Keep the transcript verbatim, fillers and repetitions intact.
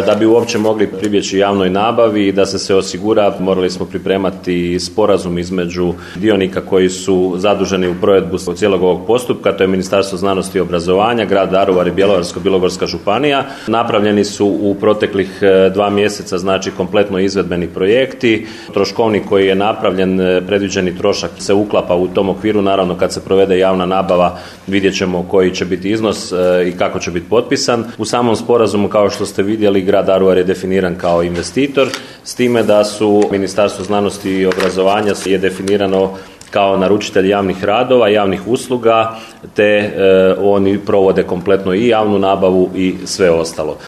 Da bi uopće mogli pribjeći javnoj nabavi i da se se osigura, morali smo pripremati sporazum između dionika koji su zaduženi u provedbu cijelog ovog postupka, to je Ministarstvo znanosti i obrazovanja, grad Daruvar i Bjelovarsko-bilogorska županija. Napravljeni su u proteklih dva mjeseca, znači kompletno izvedbeni projekti. Troškovnik koji je napravljen, predviđeni trošak se uklapa u tom okviru, naravno kad se provede javna nabava vidjet ćemo koji će biti iznos i kako će biti potpisan. U samom sporazumu, kao što ste vidjeli, grad Daruvar je definiran kao investitor, s time da su Ministarstvo znanosti i obrazovanja je definirano kao naručitelj javnih radova, javnih usluga, te e, oni provode kompletno i javnu nabavu i sve ostalo.